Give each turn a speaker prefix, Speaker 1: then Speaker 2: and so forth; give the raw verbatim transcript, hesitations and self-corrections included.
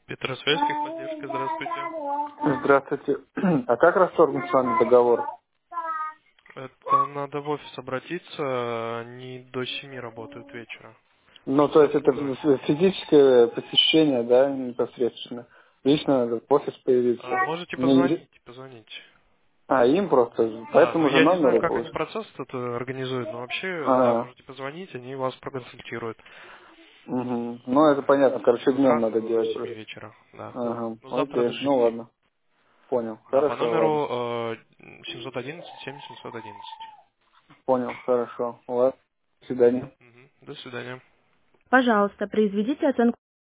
Speaker 1: Петросвязь, техподдержка, здравствуйте.
Speaker 2: Здравствуйте. А как расторгнуть с вами договор?
Speaker 1: Это надо в офис обратиться, они до семи работают вечера.
Speaker 2: Ну,
Speaker 1: Можете
Speaker 2: то есть
Speaker 1: завтра
Speaker 2: это
Speaker 1: позвонить.
Speaker 2: фи- физическое посещение, да, непосредственно. Лично надо в офис появиться.
Speaker 1: А, можете
Speaker 2: Мне не-
Speaker 1: позвонить, позвонить.
Speaker 2: А, им просто по
Speaker 1: Да, но
Speaker 2: этому же
Speaker 1: я не знаю,
Speaker 2: номеру
Speaker 1: как они
Speaker 2: получится.
Speaker 1: процесс тут э, организуют, но вообще, да,
Speaker 2: Ага.
Speaker 1: можете позвонить, они вас проконсультируют.
Speaker 2: Угу. Ну, это понятно, короче,
Speaker 1: Но
Speaker 2: днем надо
Speaker 1: сразу до
Speaker 2: делать
Speaker 1: семи
Speaker 2: просто.
Speaker 1: вечера, да.
Speaker 2: Ага,
Speaker 1: Ну, завтра
Speaker 2: окей,
Speaker 1: до
Speaker 2: ну
Speaker 1: шести.
Speaker 2: ладно, понял,
Speaker 1: Да, по
Speaker 2: хорошо, ладно,
Speaker 1: номеру э, семьсот одиннадцать семь семьсот одиннадцать.
Speaker 2: понял, хорошо, ладно, до свидания.
Speaker 1: Мгм. До свидания.
Speaker 3: Пожалуйста, произведите оценку